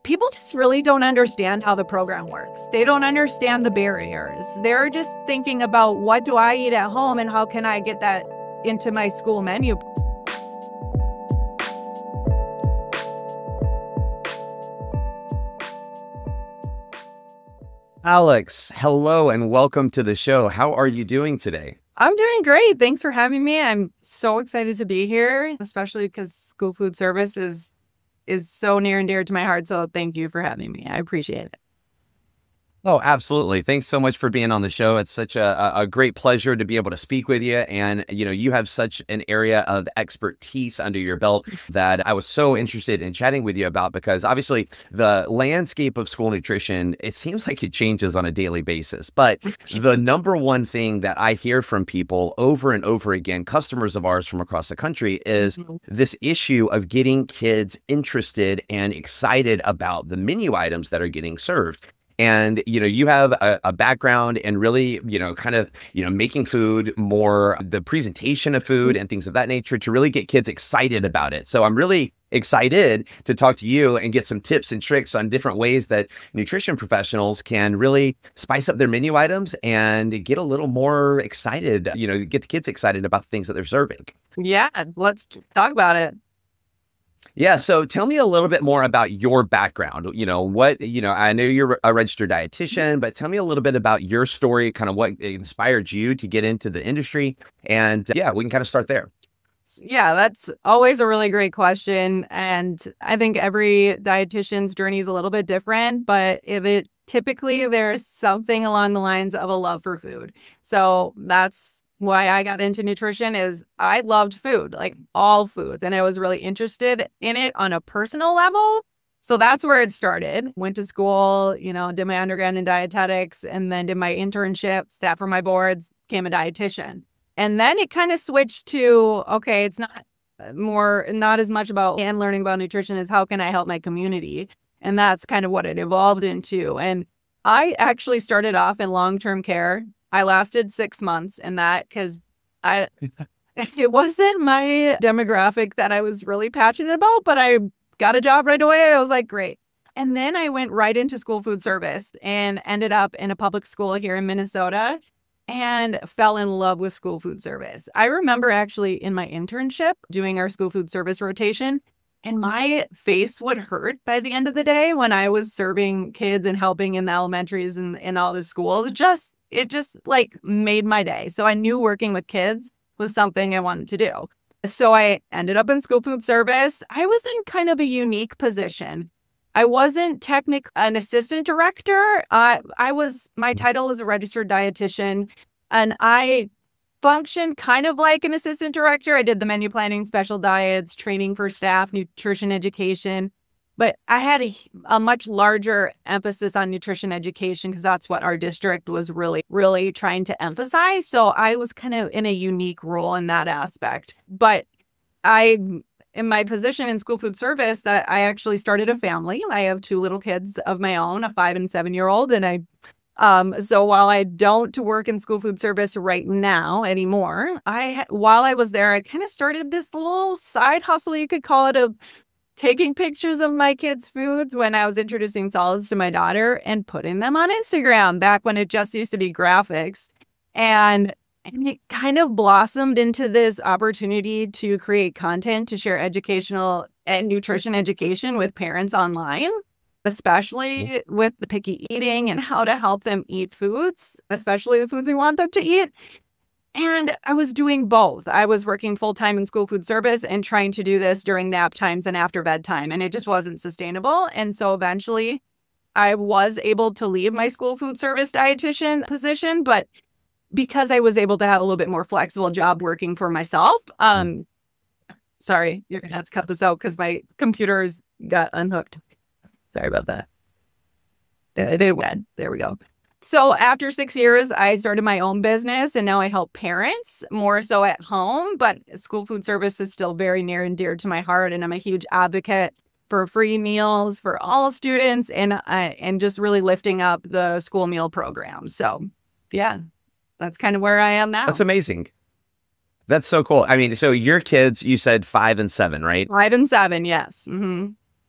People just really don't understand how the program works. They don't understand the barriers. They're just thinking about, what do I eat at home and how can I get that into my school menu? Alex, hello and welcome to the show. How are you doing today? I'm doing great. Thanks for having me. I'm so excited to be here, especially because school food service is so near and dear to my heart. So thank you for having me. I appreciate it. Oh, absolutely. Thanks so much for being on the show. It's such a great pleasure to be able to speak with you. And, you have such an area of expertise under your belt that I was so interested in chatting with you about, because obviously the landscape of school nutrition, it seems like it changes on a daily basis. But the number one thing that I hear from people over and over again, customers of ours from across the country, is this issue of getting kids interested and excited about the menu items that are getting served. And, you have a background in really, making food more, the presentation of food and things of that nature to really get kids excited about it. So I'm really excited to talk to you and get some tips and tricks on different ways that nutrition professionals can really spice up their menu items and get a little more excited, get the kids excited about the things that they're serving. Yeah, let's talk about it. Yeah. So tell me a little bit more about your background. I know you're a registered dietitian, but tell me a little bit about your story, kind of what inspired you to get into the industry. And yeah, we can kind of start there. Yeah, that's always a really great question. And I think every dietitian's journey is a little bit different, but typically there's something along the lines of a love for food. So that's why I got into nutrition. Is I loved food, like all foods, and I was really interested in it on a personal level. So that's where it started. Went to school, did my undergrad in dietetics, and then did my internship, sat for my boards, became a dietitian. And then it kind of switched to, okay, it's not as much about and learning about nutrition as how can I help my community? And that's kind of what it evolved into. And I actually started off in long-term care. I lasted 6 months in that because it wasn't my demographic that I was really passionate about, but I got a job right away. I was like, great. And then I went right into school food service and ended up in a public school here in Minnesota and fell in love with school food service. I remember actually in my internship doing our school food service rotation, and my face would hurt by the end of the day when I was serving kids and helping in the elementaries and in all the schools. It just like made my day. So I knew working with kids was something I wanted to do. So I ended up in school food service. I was in kind of a unique position. I wasn't technically an assistant director. My title was a registered dietitian, and I functioned kind of like an assistant director. I did the menu planning, special diets, training for staff, nutrition education. But I had a much larger emphasis on nutrition education because that's what our district was really, really trying to emphasize. So I was kind of in a unique role in that aspect. But in my position in school food service, that I actually started a family. I have 2 little kids of my own, a 5 and 7-year-old. And so while I don't work in school food service right now anymore, while I was there, I kind of started this little side hustle, you could call it, of taking pictures of my kids' foods when I was introducing solids to my daughter and putting them on Instagram back when it just used to be graphics. And it kind of blossomed into this opportunity to create content to share educational and nutrition education with parents online, especially with the picky eating and how to help them eat foods, especially the foods we want them to eat. And I was doing both. I was working full-time in school food service and trying to do this during nap times and after bedtime, and it just wasn't sustainable. And so eventually I was able to leave my school food service dietitian position, but because I was able to have a little bit more flexible job working for myself, sorry, you're going to have to cut this out because my computer's got unhooked. Sorry about that. It did. There we go. So after 6 years, I started my own business, and now I help parents more so at home. But school food service is still very near and dear to my heart, and I'm a huge advocate for free meals for all students and just really lifting up the school meal program. So, yeah, that's kind of where I am now. That's amazing. That's so cool. I mean, so your kids, you said 5 and 7, right? 5 and 7, yes. Mm-hmm.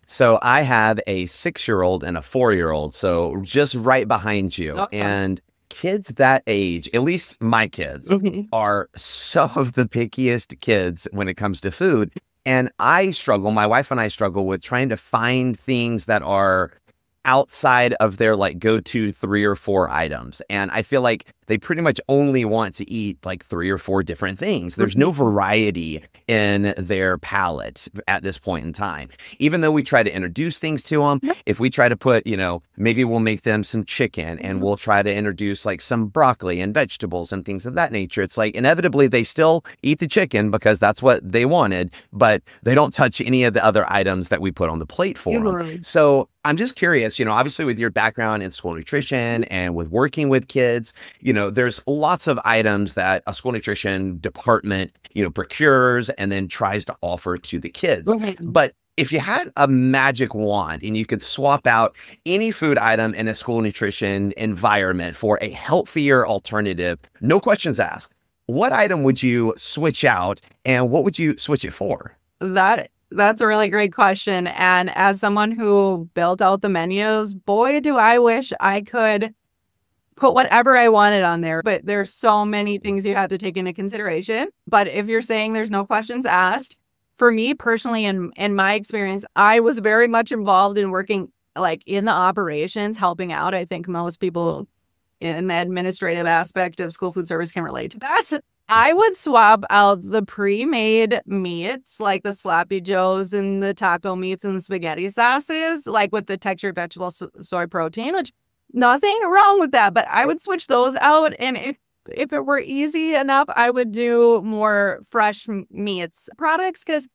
So I have a 6-year-old and a 4-year-old, so just right behind you. Okay. And kids that age, at least my kids, Mhm. are some of the pickiest kids when it comes to food. And I struggle, my wife and I struggle with trying to find things that are outside of their like go-to 3 or 4 items. And I feel like they pretty much only want to eat like 3 or 4 different things. There's no variety in their palate at this point in time. Even though we try to introduce things to them, Yep. if we try to put, maybe we'll make them some chicken and we'll try to introduce like some broccoli and vegetables and things of that nature. It's like inevitably they still eat the chicken because that's what they wanted, but they don't touch any of the other items that we put on the plate for them. Literally. So I'm just curious, obviously with your background in school nutrition and with working with kids, there's lots of items that a school nutrition department, procures and then tries to offer to the kids. Right. But if you had a magic wand and you could swap out any food item in a school nutrition environment for a healthier alternative, no questions asked, what item would you switch out and what would you switch it for? That's a really great question. And as someone who built out the menus, boy, do I wish I could put whatever I wanted on there. But there's so many things you have to take into consideration. But if you're saying there's no questions asked, for me personally, in my experience, I was very much involved in working like in the operations, helping out. I think most people in the administrative aspect of school food service can relate to that. I would swap out the pre-made meats like the sloppy joes and the taco meats and the spaghetti sauces, like with the textured vegetable soy protein, which nothing wrong with that, but I would switch those out. And if it were easy enough, I would do more fresh meats products because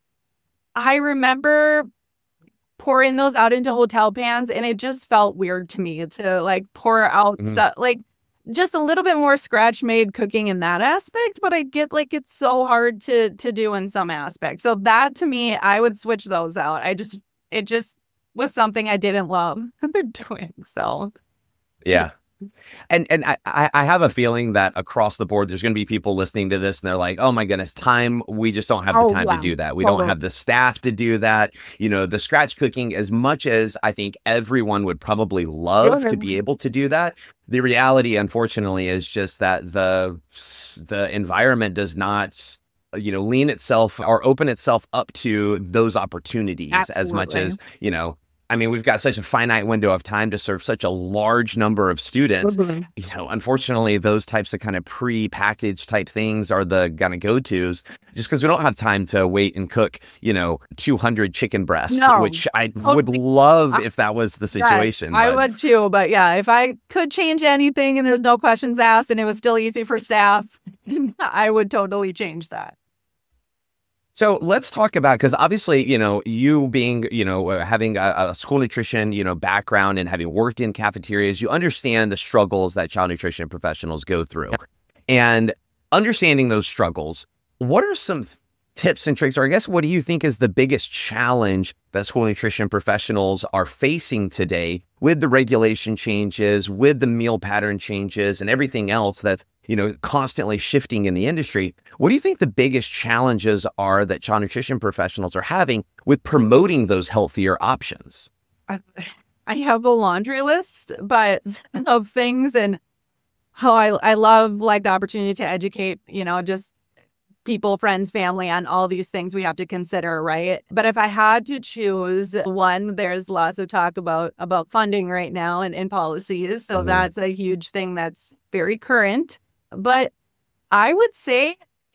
I remember pouring those out into hotel pans and it just felt weird to me to like pour out stuff like just a little bit more scratch made cooking in that aspect, but I get like it's so hard to do in some aspects. So that to me, I would switch those out. It just was something I didn't love doing. So Yeah. And I have a feeling that across the board, there's going to be people listening to this and they're like, oh my goodness, we just don't have the time to do that. We don't have the staff to do that. The scratch cooking, as much as I think everyone would probably love to be able to do that. The reality, unfortunately, is just that the environment does not lean itself or open itself up to those opportunities. Absolutely. As much as, we've got such a finite window of time to serve such a large number of students. Unfortunately, those types of kind of pre-packaged type things are the kind of go-tos just because we don't have time to wait and cook, 200 chicken breasts, which I would love if that was the situation. I would too. But yeah, if I could change anything and there's no questions asked and it was still easy for staff, I would totally change that. So let's talk about, because obviously, you being, having a school nutrition, background and having worked in cafeterias, you understand the struggles that child nutrition professionals go through. And understanding those struggles, what are some tips and tricks, or I guess, what do you think is the biggest challenge that school nutrition professionals are facing today with the regulation changes, with the meal pattern changes and everything else that's constantly shifting in the industry? What do you think the biggest challenges are that child nutrition professionals are having with promoting those healthier options? I have a laundry list, but of things and how I love like the opportunity to educate, just people, friends, family on all these things we have to consider, right? But if I had to choose one, there's lots of talk about funding right now and policies. So that's a huge thing that's very current. But I would say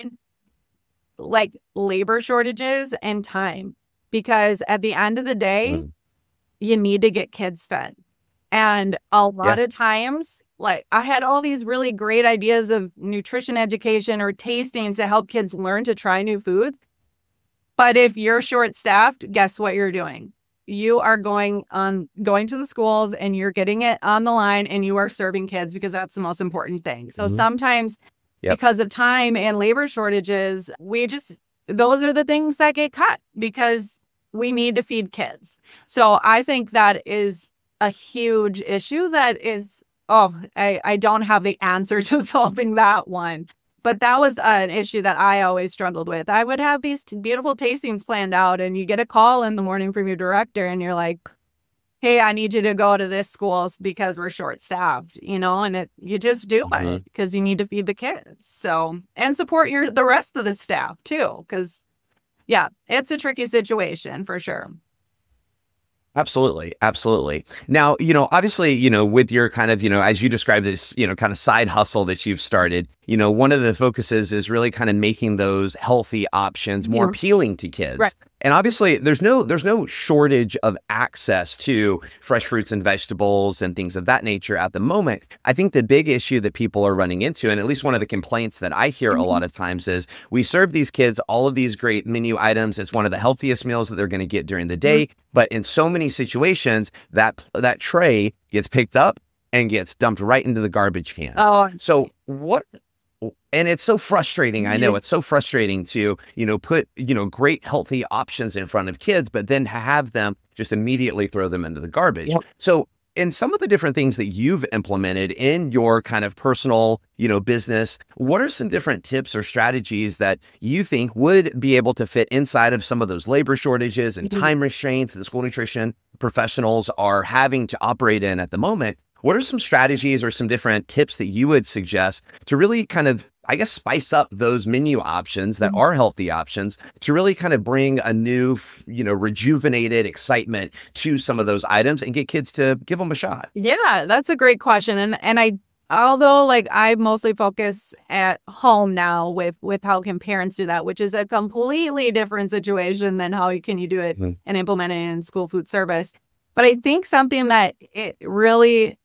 like labor shortages and time, because at the end of the day, you need to get kids fed. And a lot of times, like I had all these really great ideas of nutrition education or tastings to help kids learn to try new foods. But if you're short staffed, guess what you're doing? You are going to the schools and you're getting it on the line and you are serving kids because that's the most important thing. So sometimes because of time and labor shortages, those are the things that get cut because we need to feed kids. So I think that is a huge issue that is, I don't have the answer to solving that one. But that was an issue that I always struggled with. I would have these beautiful tastings planned out, and you get a call in the morning from your director, and you're like, hey, I need you to go to this school because we're short staffed, and you just do it because you need to feed the kids. So, and support the rest of the staff too. Cause yeah, it's a tricky situation for sure. Absolutely. Absolutely. Now, obviously, with your kind of, as you described this, kind of side hustle that you've started, one of the focuses is really kind of making those healthy options more appealing to kids. Right. And obviously there's no shortage of access to fresh fruits and vegetables and things of that nature at the moment. I think the big issue that people are running into, and at least one of the complaints that I hear a lot of times, is we serve these kids all of these great menu items. It's one of the healthiest meals that they're going to get during the day. But in so many situations, that tray gets picked up and gets dumped right into the garbage can. Oh, so and it's so frustrating. I know it's so frustrating to, put, great healthy options in front of kids, but then have them just immediately throw them into the garbage. Yep. So in some of the different things that you've implemented in your kind of personal, business, what are some different tips or strategies that you think would be able to fit inside of some of those labor shortages and time restraints that school nutrition professionals are having to operate in at the moment? What are some strategies or some different tips that you would suggest to really kind of, I guess, spice up those menu options that are healthy options to really kind of bring a new, rejuvenated excitement to some of those items and get kids to give them a shot? Yeah, that's a great question. And although I mostly focus at home now with how can parents do that, which is a completely different situation than how can you do it and implement it in school food service. But I think something that it really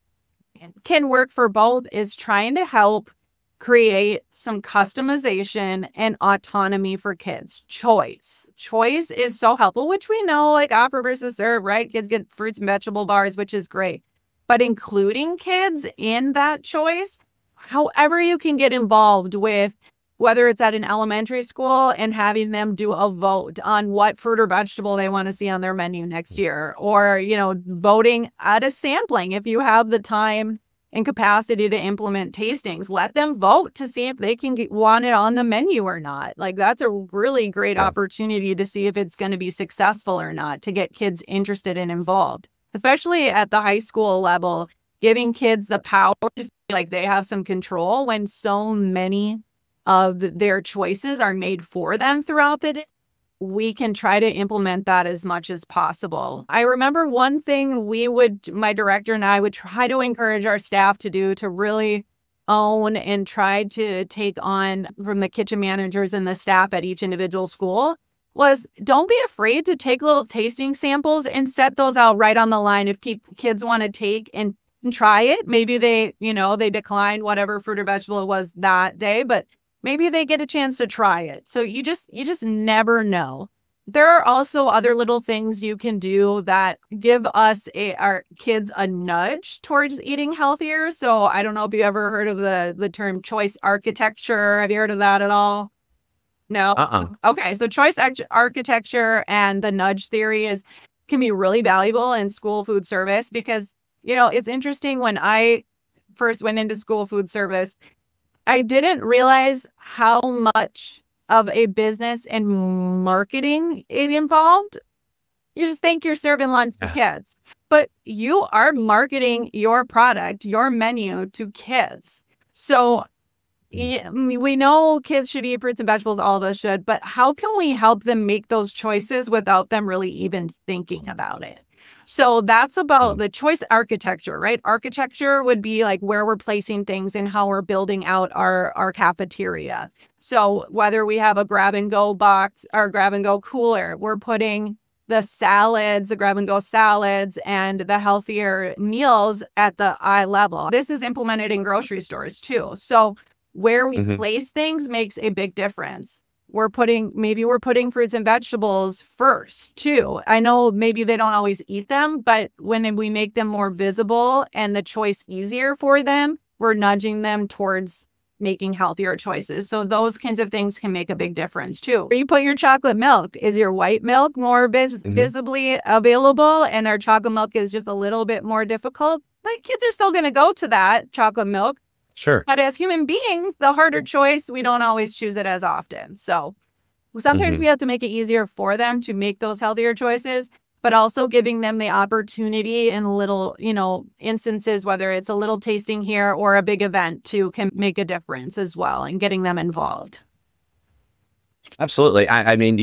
can work for both is trying to help create some customization and autonomy for kids. Choice is so helpful, which we know, offer versus serve, right? Kids get fruits and vegetable bars, which is great. But including kids in that choice, however you can get involved with, whether it's at an elementary school and having them do a vote on what fruit or vegetable they want to see on their menu next year, or, voting at a sampling. If you have the time and capacity to implement tastings, let them vote to see if they can want it on the menu or not. That's a really great opportunity to see if it's going to be successful or not, to get kids interested and involved, especially at the high school level, giving kids the power to feel like they have some control when so many of their choices are made for them throughout the day. We can try to implement that as much as possible. I remember one thing my director and I would try to encourage our staff to do, to really own and try to take on from the kitchen managers and the staff at each individual school, was don't be afraid to take little tasting samples and set those out right on the line. If kids want to take and try it, maybe they decline whatever fruit or vegetable it was that day, but maybe they get a chance to try it. So you just never know. There are also other little things you can do that give our kids a nudge towards eating healthier. So I don't know if you ever heard of the term choice architecture. Have you heard of that at all? No? Okay. So choice architecture and the nudge theory can be really valuable in school food service because, it's interesting. When I first went into school food service, I didn't realize how much of a business and marketing it involved. You just think you're serving lunch to kids, but you are marketing your product, your menu to kids. So we know kids should eat fruits and vegetables, all of us should, but how can we help them make those choices without them really even thinking about it? So that's about the choice architecture, right? Architecture would be where we're placing things and how we're building out our cafeteria. So whether we have a grab and go box or grab and go cooler, we're putting the salads, the grab and go salads and the healthier meals at the eye level. This is implemented in grocery stores too. So where we place things makes a big difference. Maybe we're putting fruits and vegetables first too. I know maybe they don't always eat them, but when we make them more visible and the choice easier for them, we're nudging them towards making healthier choices. So those kinds of things can make a big difference too. Where you put your chocolate milk, is your white milk more visibly available and our chocolate milk is just a little bit more difficult? Kids are still going to go to that chocolate milk. Sure. But as human beings, the harder choice, we don't always choose it as often. So sometimes Hmm. we have to make it easier for them to make those healthier choices, but also giving them the opportunity in little, instances, whether it's a little tasting here or a big event, to can make a difference as well, and getting them involved. Absolutely. I mean,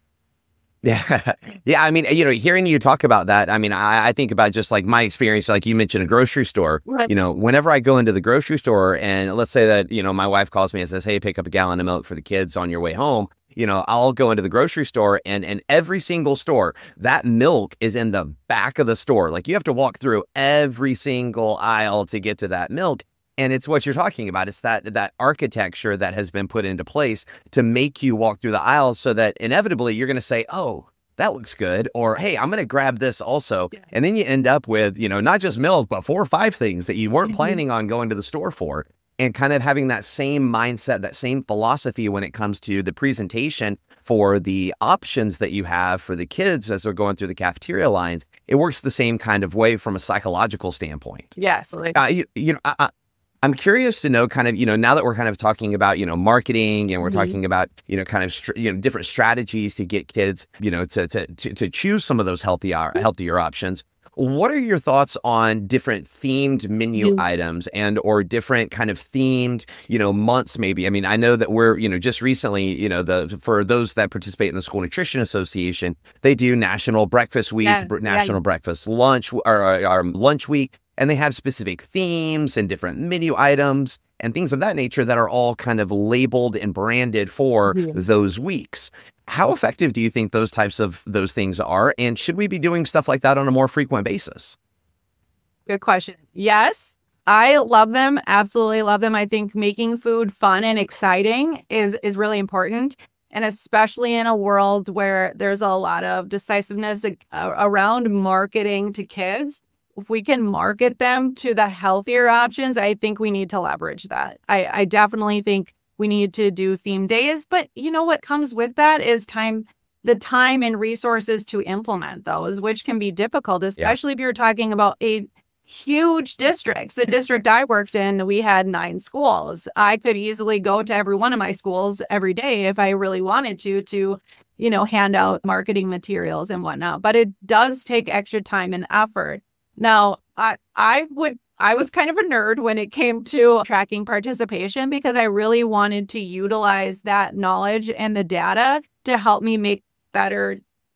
yeah. Yeah. I mean, hearing you talk about that, I mean, I think about just like my experience, like you mentioned a grocery store, Right. whenever I go into the grocery store and let's say that, my wife calls me and says, hey, pick up a gallon of milk for the kids on your way home. I'll go into the grocery store and every single store, that milk is in the back of the store. Like you have to walk through every single aisle to get to that milk. And it's what you're talking about. It's that architecture that has been put into place to make you walk through the aisles so that inevitably you're going to say, oh, that looks good. Or, hey, I'm going to grab this also. Yeah. And then you end up with, not just milk, but 4 or 5 things that you weren't Mhm. planning on going to the store for. And kind of having that same mindset, that same philosophy when it comes to the presentation for the options that you have for the kids as they're going through the cafeteria lines. It works the same kind of way from a psychological standpoint. Yes. I'm curious to know kind of, now that we're kind of talking about, marketing and we're Mhm. talking about, kind of, different strategies to get kids, to choose some of those healthier options. What are your thoughts on different themed menu Mhm. items or different kind of themed, months maybe? I mean, I know that we're, just recently, for those that participate in the School Nutrition Association, they do National Breakfast Week, Yeah. National Breakfast Lunch, or Lunch Week. And they have specific themes and different menu items and things of that nature that are all kind of labeled and branded for Yeah. those weeks. How effective do you think those things are? And should we be doing stuff like that on a more frequent basis? Good question. Yes, I love them. Absolutely love them. I think making food fun and exciting is really important. And especially in a world where there's a lot of decisiveness around marketing to kids, if we can market them to the healthier options, I think we need to leverage that. I definitely think we need to do theme days, but what comes with that is the time and resources to implement those, which can be difficult, Yeah. especially if you're talking about a huge districts. The district I worked in, we had 9 schools. I could easily go to every one of my schools every day if I really wanted to, hand out marketing materials and whatnot. But it does take extra time and effort. Now, I was kind of a nerd when it came to tracking participation because I really wanted to utilize that knowledge and the data to help me make better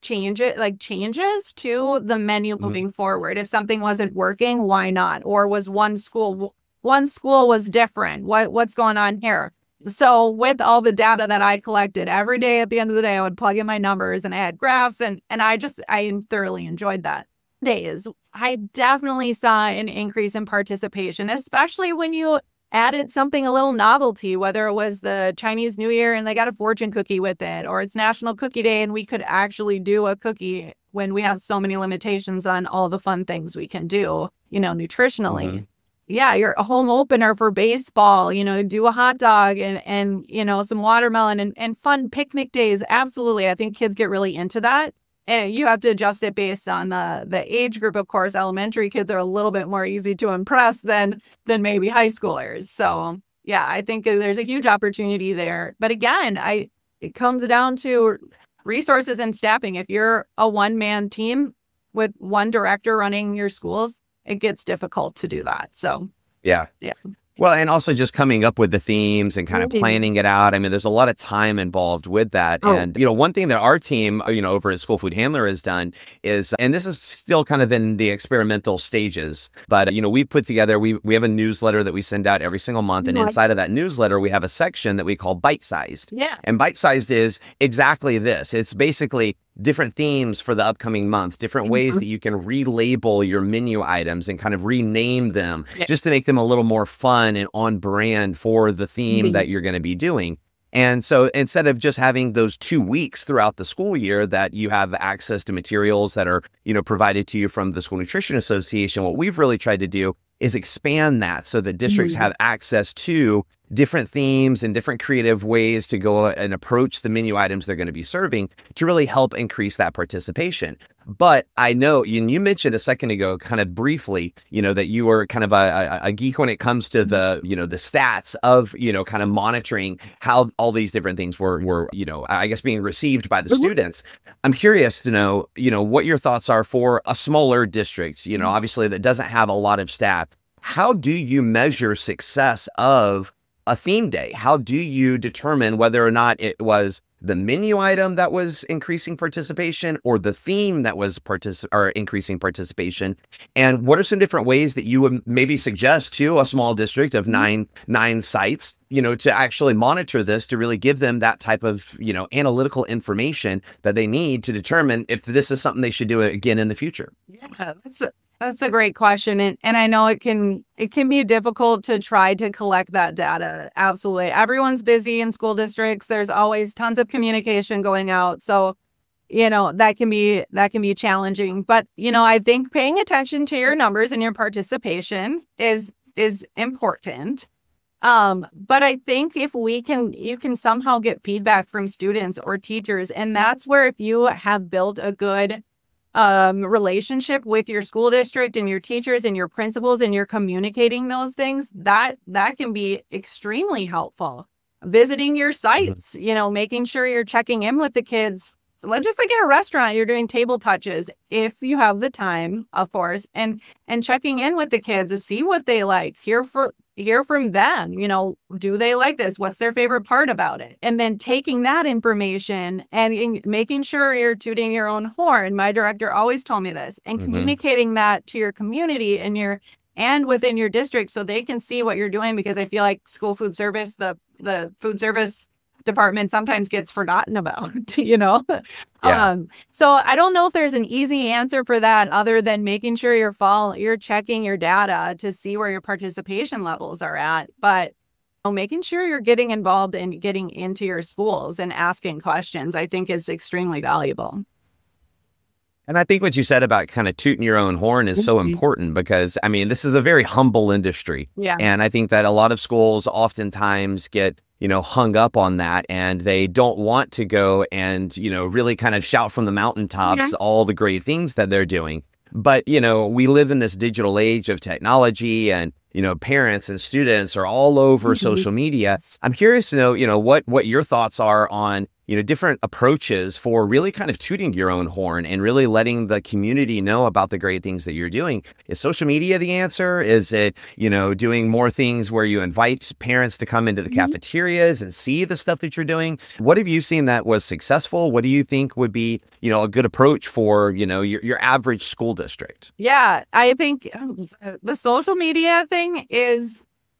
changes to the menu Mhm. moving forward. If something wasn't working, why not? Or was one school was different? What's going on here? So with all the data that I collected every day, at the end of the day, I would plug in my numbers and I had graphs, and I thoroughly enjoyed that. Days, I definitely saw an increase in participation, especially when you added something a little novelty, whether it was the Chinese New Year and they got a fortune cookie with it, or it's National Cookie Day and we could actually do a cookie when we have so many limitations on all the fun things we can do, nutritionally. Mhm. Yeah, your home opener for baseball, do a hot dog and some watermelon and fun picnic days. Absolutely. I think kids get really into that. And you have to adjust it based on the age group. Of course, elementary kids are a little bit more easy to impress than maybe high schoolers. So yeah, I think there's a huge opportunity there. But again, it comes down to resources and staffing. If you're a one-man team with one director running your schools, it gets difficult to do that. So Yeah. yeah. Well, and also just coming up with the themes and kind of Mhm. planning it out. I mean, there's a lot of time involved with that. Oh. And, one thing that our team, over at School Food Handler has done is, and this is still kind of in the experimental stages, but, we put together, we have a newsletter that we send out every single month. And Right. inside of that newsletter, we have a section that we call bite-sized. Yeah. And bite-sized is exactly this. It's basically different themes for the upcoming month, different ways Mhm. that you can relabel your menu items and kind of rename them Yeah. just to make them a little more fun and on brand for the theme Mhm. that you're going to be doing. And so instead of just having those 2 weeks throughout the school year that you have access to materials that are, provided to you from the School Nutrition Association, what we've really tried to do is expand that so that districts Mhm. have access to different themes and different creative ways to go and approach the menu items they're going to be serving to really help increase that participation. But I know you mentioned a second ago, kind of briefly, that you were kind of a geek when it comes to the, the stats of, kind of monitoring how all these different things were, I guess being received by the students. I'm curious to know, what your thoughts are for a smaller district, obviously that doesn't have a lot of staff. How do you measure success of a theme day? How do you determine whether or not it was the menu item that was increasing participation or the theme that was increasing participation? And what are some different ways that you would maybe suggest to a small district of nine sites, to actually monitor this, to really give them that type of, analytical information that they need to determine if this is something they should do again in the future? Yeah, that's a great question. And I know it can be difficult to try to collect that data. Absolutely. Everyone's busy in school districts. There's always tons of communication going out. So, that can be challenging. But, I think paying attention to your numbers and your participation is important. But I think if you can somehow get feedback from students or teachers, and that's where if you have built a good relationship with your school district and your teachers and your principals, and you're communicating those things, that can be extremely helpful. Visiting your sites, making sure you're checking in with the kids. Just like in a restaurant, you're doing table touches if you have the time, of course, and checking in with the kids to see what they like, hear from them, do they like this? What's their favorite part about it? And then taking that information and making sure you're tooting your own horn. My director always told me this, and communicating that to your community and within your district so they can see what you're doing, because I feel like school food service, the food service department sometimes gets forgotten about, Yeah. So I don't know if there's an easy answer for that other than making sure you're checking your data to see where your participation levels are at. But making sure you're getting involved and getting into your schools and asking questions, I think is extremely valuable. And I think what you said about kind of tooting your own horn is so important, because, this is a very humble industry. Yeah. And I think that a lot of schools oftentimes get, hung up on that, and they don't want to go and, really kind of shout from the mountaintops all the great things that they're doing. But, we live in this digital age of technology, and, parents and students are all over social media. I'm curious to know, what your thoughts are on, different approaches for really kind of tooting your own horn and really letting the community know about the great things that you're doing. Is social media the answer? Is it, doing more things where you invite parents to come into the cafeterias and see the stuff that you're doing? What have you seen that was successful? What do you think would be, a good approach for, your average school district? Yeah, I think the social media thing is,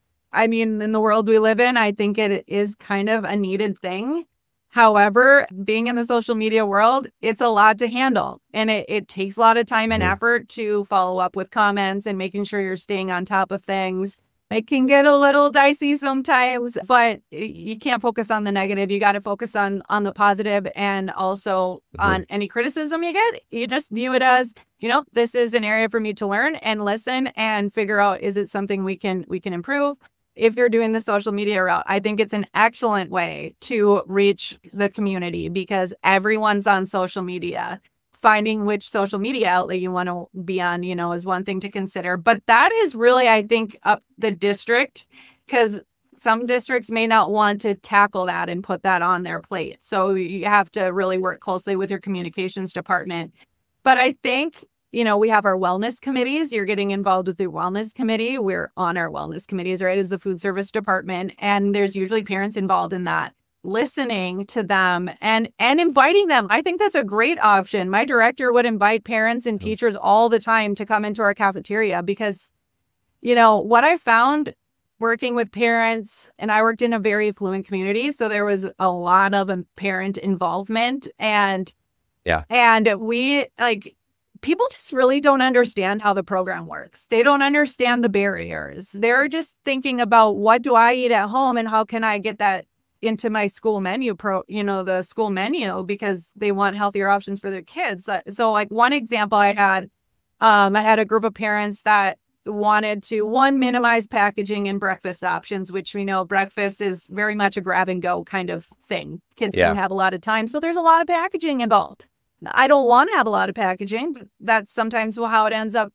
in the world we live in, I think it is kind of a needed thing. However, being in the social media world, it's a lot to handle, and it takes a lot of time and effort to follow up with comments and making sure you're staying on top of things. It can get a little dicey sometimes, but you can't focus on the negative. You got to focus on the positive, and also on any criticism you get. You just view it as, this is an area for me to learn and listen and figure out, is it something we can improve? If you're doing the social media route, I think it's an excellent way to reach the community, because everyone's on social media. Finding which social media outlet you want to be on, is one thing to consider. But that is really, I think, up the district, because some districts may not want to tackle that and put that on their plate. So you have to really work closely with your communications department. But I think, we have our wellness committees. You're getting involved with the wellness committee. We're on our wellness committees, right, as the food service department. And there's usually parents involved in that. Listening to them and inviting them. I think that's a great option. My director would invite parents and teachers all the time to come into our cafeteria, because, what I found working with parents, and I worked in a very affluent community, so there was a lot of parent involvement, and we people just really don't understand how the program works. They don't understand the barriers. They're just thinking about, what do I eat at home and how can I get that into my school menu, the school menu, because they want healthier options for their kids. So like one example I had a group of parents that wanted to, one, minimize packaging and breakfast options, which we know breakfast is very much a grab and go kind of thing. Kids don't have a lot of time, so there's a lot of packaging involved. I don't want to have a lot of packaging, but that's sometimes how it ends up.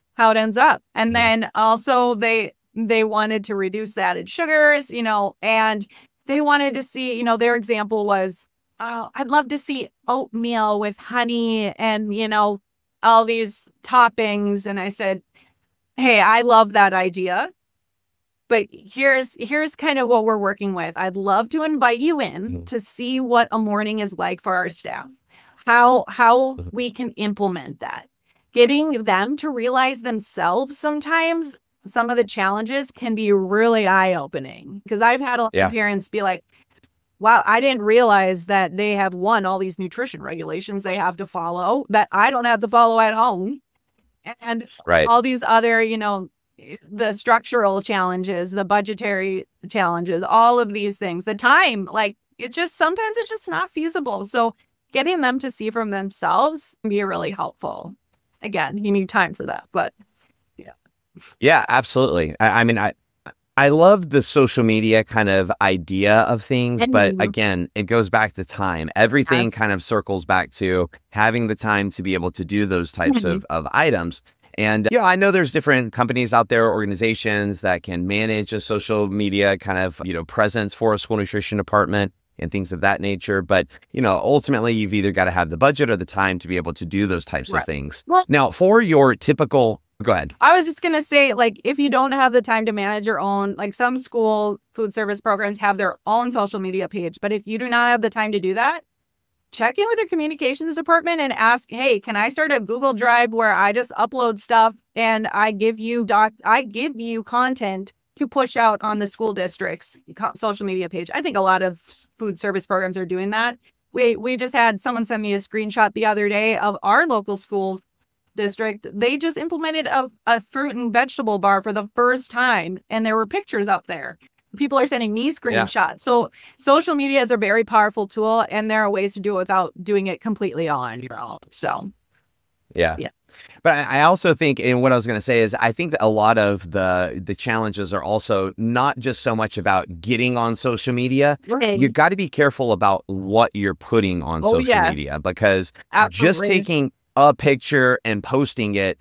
And then also they wanted to reduce the added sugars, and they wanted to see, their example was, oh, I'd love to see oatmeal with honey and, all these toppings. And I said, hey, I love that idea. But here's kind of what we're working with. I'd love to invite you in to see what a morning is like for our staff, how we can implement that. Getting them to realize themselves sometimes some of the challenges can be really eye-opening, because I've had a lot of parents be like, wow, I didn't realize that they have all these nutrition regulations they have to follow that I don't have to follow at home. And all these other, the structural challenges, the budgetary challenges, all of these things, the time, sometimes it's just not feasible. So getting them to see from themselves can be really helpful. Again, you need time for that, but yeah. Yeah, absolutely. I mean, I love the social media kind of idea of things, but again, it goes back to time. Everything kind of circles back to having the time to be able to do those types of items. And I know there's different companies out there, organizations that can manage a social media kind of, presence for a school nutrition department and things of that nature. But, ultimately, you've either got to have the budget or the time to be able to do those types of things. Well, now, for your typical... Go ahead. I was just going to say, if you don't have the time to manage your own, some school food service programs have their own social media page. But if you do not have the time to do that, check in with your communications department and ask, hey, can I start a Google Drive where I just upload stuff and I give you content to push out on the school district's social media page? I think a lot of food service programs are doing that. We just had someone send me a screenshot the other day of our local school district. They just implemented a fruit and vegetable bar for the first time, and there were pictures up there. People are sending me screenshots. Yeah. So social media is a very powerful tool, and there are ways to do it without doing it completely on your own. So yeah. But I also think, and what I was going to say is, I think that a lot of the challenges are also not just so much about getting on social media. Right. You got to be careful about what you're putting on social media, because just taking a picture and posting it,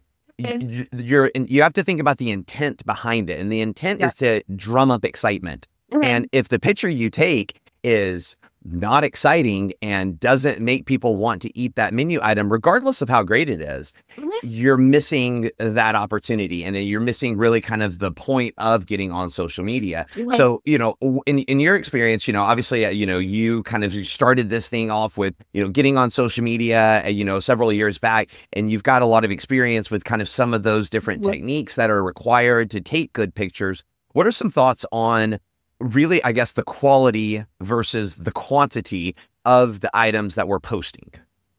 you have to think about the intent behind it, and the intent is to drum up excitement. And if the picture you take is not exciting and doesn't make people want to eat that menu item, regardless of how great it is, you're missing that opportunity, and you're missing really kind of the point of getting on social media. So, in your experience, obviously, you kind of started this thing off with, getting on social media, several years back, and you've got a lot of experience with kind of some of those different techniques that are required to take good pictures. What are some thoughts on really, I guess, the quality versus the quantity of the items that we're posting?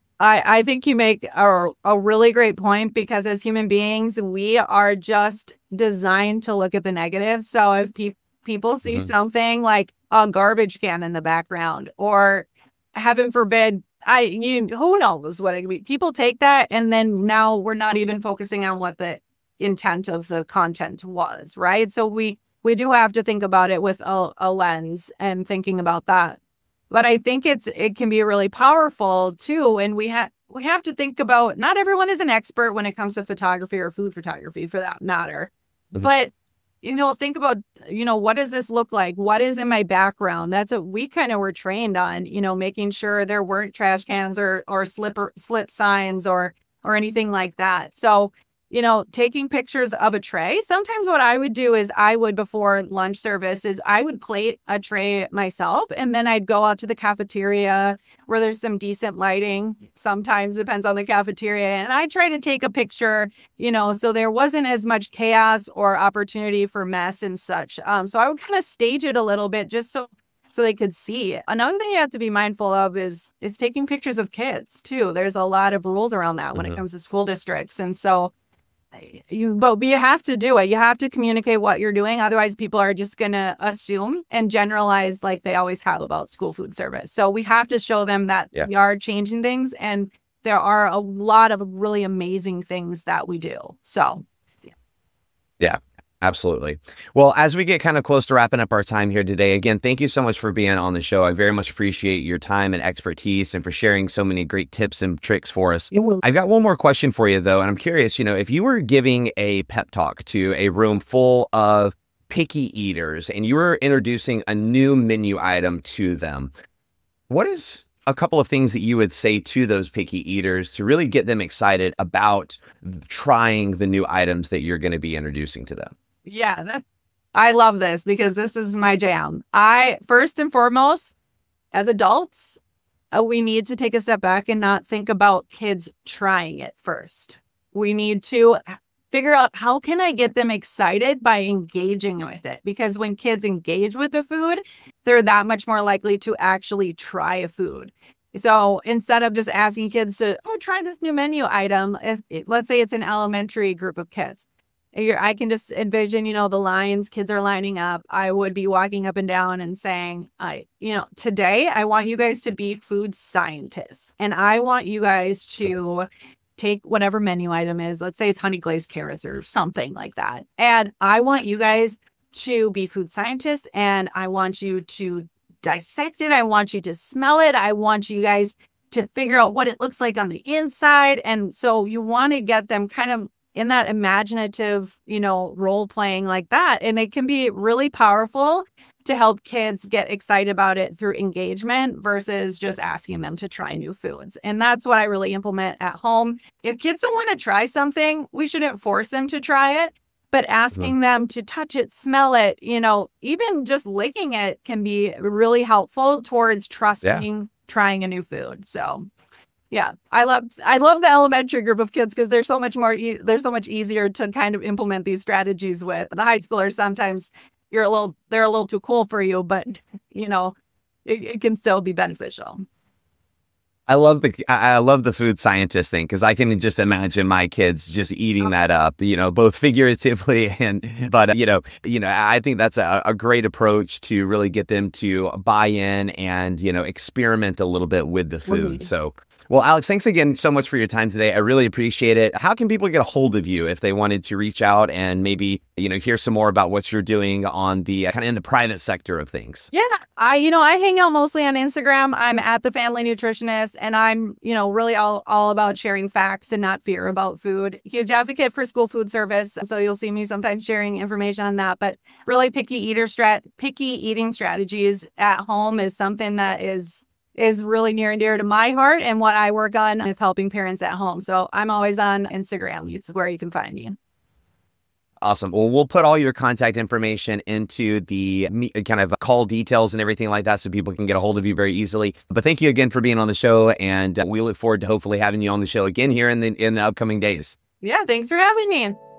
I think you make a really great point, because as human beings, we are just designed to look at the negative. So if people see something like a garbage can in the background, or heaven forbid, who knows what it could be, people take that, and then now we're not even focusing on what the intent of the content was, right? So we do have to think about it with a lens and thinking about that. But I think it can be really powerful too. And we have to think about, not everyone is an expert when it comes to photography or food photography for that matter. But, think about, what does this look like? What is in my background? That's what we kind of were trained on, making sure there weren't trash cans or slip signs or anything like that. So, taking pictures of a tray. Sometimes what I would do is before lunch service is I would plate a tray myself, and then I'd go out to the cafeteria where there's some decent lighting. Sometimes depends on the cafeteria. And I try to take a picture, so there wasn't as much chaos or opportunity for mess and such. So I would kind of stage it a little bit just so they could see it. Another thing you have to be mindful of is taking pictures of kids too. There's a lot of rules around that when it comes to school districts. And so you have to do it. You have to communicate what you're doing. Otherwise, people are just going to assume and generalize like they always have about school food service. So we have to show them that we are changing things, and there are a lot of really amazing things that we do. So, Yeah, absolutely. Well, as we get kind of close to wrapping up our time here today, again, thank you so much for being on the show. I very much appreciate your time and expertise and for sharing so many great tips and tricks for us. I've got one more question for you, though, and I'm curious, if you were giving a pep talk to a room full of picky eaters and you were introducing a new menu item to them, what is a couple of things that you would say to those picky eaters to really get them excited about trying the new items that you're going to be introducing to them? Yeah, I love this because this is my jam. I first and foremost, as adults, we need to take a step back and not think about kids trying it first. We need to figure out how can I get them excited by engaging with it? Because when kids engage with the food, they're that much more likely to actually try a food. So instead of just asking kids to, try this new menu item, let's say it's an elementary group of kids, I can just envision, the lines, kids are lining up. I would be walking up and down and saying, today I want you guys to be food scientists. And I want you guys to take whatever menu item is. Let's say it's honey glazed carrots or something like that. And I want you guys to be food scientists and I want you to dissect it. I want you to smell it. I want you guys to figure out what it looks like on the inside. And so you want to get them kind of in that imaginative, role playing like that. And it can be really powerful to help kids get excited about it through engagement versus just asking them to try new foods. And that's what I really implement at home. If kids don't want to try something, we shouldn't force them to try it, but asking them to touch it, smell it, even just licking it can be really helpful towards trusting trying a new food. So yeah, I love the elementary group of kids because they're so much more, they're so much easier to kind of implement these strategies with. The high schoolers, sometimes they're a little too cool for you, but it can still be beneficial. I love the food scientist thing because I can just imagine my kids just eating that up, both figuratively but I think that's a great approach to really get them to buy in and, experiment a little bit with the food. So, well, Alex, thanks again so much for your time today. I really appreciate it. How can people get a hold of you if they wanted to reach out and maybe, hear some more about what you're doing on the kind of in the private sector of things? Yeah, I hang out mostly on Instagram. I'm at The Family Nutritionist. And I'm, really all about sharing facts and not fear about food. Huge advocate for school food service. So you'll see me sometimes sharing information on that. But really picky eating strategies at home is something that is really near and dear to my heart and what I work on with helping parents at home. So I'm always on Instagram. It's where you can find me. Awesome. Well, we'll put all your contact information into the kind of call details and everything like that so people can get a hold of you very easily. But thank you again for being on the show. And we look forward to hopefully having you on the show again here in the upcoming days. Yeah, thanks for having me.